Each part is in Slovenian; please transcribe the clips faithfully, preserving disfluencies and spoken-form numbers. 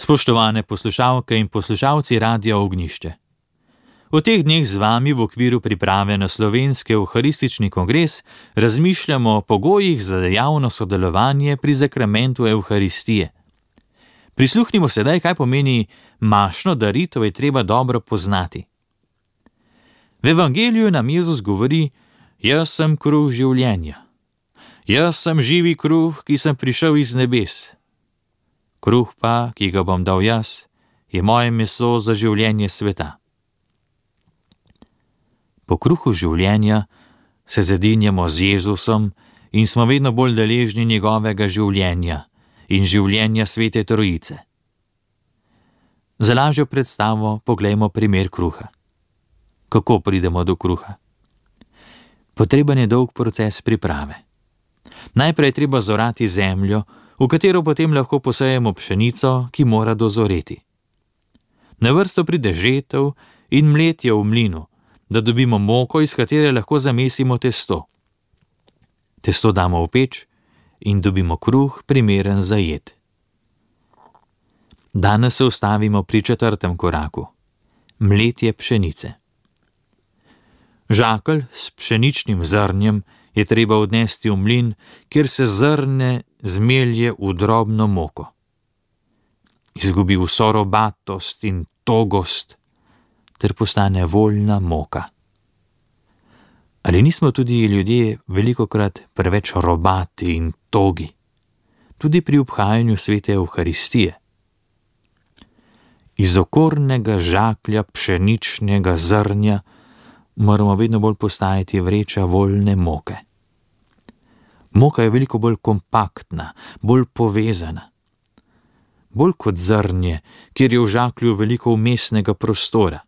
Spoštovane poslušalke in poslušalci Radia Ognjišče. V teh dneh z vami v okviru priprave na slovenski evharistični kongres razmišljamo o pogojih za dejavno sodelovanje pri zakramentu Evharistije. Prisluhnimo sedaj, kaj pomeni mašno daritev, je treba dobro poznati. V evangeliju nam Jezus govori: Jaz sem kruh življenja. Jaz sem živi kruh, ki sem prišel iz nebes. Kruh pa, ki ga bom dal jaz, je moje meso za življenje sveta. Po kruhu življenja se zedinjamo z Jezusom in smo vedno bolj deležni njegovega življenja in življenja Svete Trojice. Za lažjo predstavo poglejmo primer kruha. Kako pridemo do kruha? Potreben je dolg proces priprave. Najprej treba zorati zemljo, v katero potem lahko posejemo pšenico, ki mora dozoreti. Na vrsto pride žetev in mletje v mlinu, da dobimo moko, iz katere lahko zamesimo testo. Testo damo v peč in dobimo kruh, primeren za jed. Danes se ustavimo pri četrtem koraku. Mletje pšenice. Žakelj s pšeničnim zrnjem je treba odnesti v mlin, kjer se zrne zmelje v drobno moko. Izgubi vso robatost in togost, ter postane voljna moka. Ali nismo tudi ljudje velikokrat preveč robati in togi, tudi pri obhajanju svete Evharistije? Iz okornega žaklja pšeničnega zrnja moramo vedno bolj postajati vreča voljne moke. Moka je veliko bolj kompaktna, bolj povezana. Bolj kot zrnje, kjer je v žaklju veliko vmesnega prostora.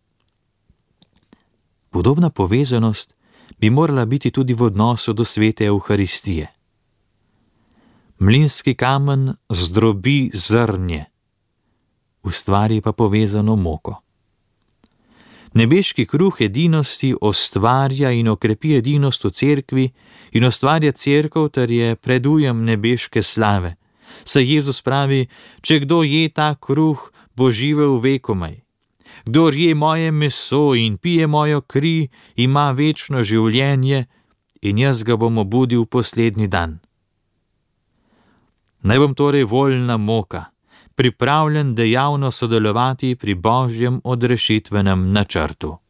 Podobna povezanost bi morala biti tudi v odnosu do svete Evharistije. Mlinski kamen zdrobi zrnje, ustvari pa povezano moko. Nebeški kruh edinosti ustvarja in okrepi edinost v cerkvi in ustvarja cerkev ter je predujem nebeške slave. Saj Jezus pravi: če kdo je ta kruh, bo živel vekomaj. Kdor je moje meso in pije mojo kri, ima večno življenje in jaz ga bom obudil poslednji dan. Naj bom torej voljna moka, pripravljen dejavno sodelovati pri Božjem odrešitvenem načrtu.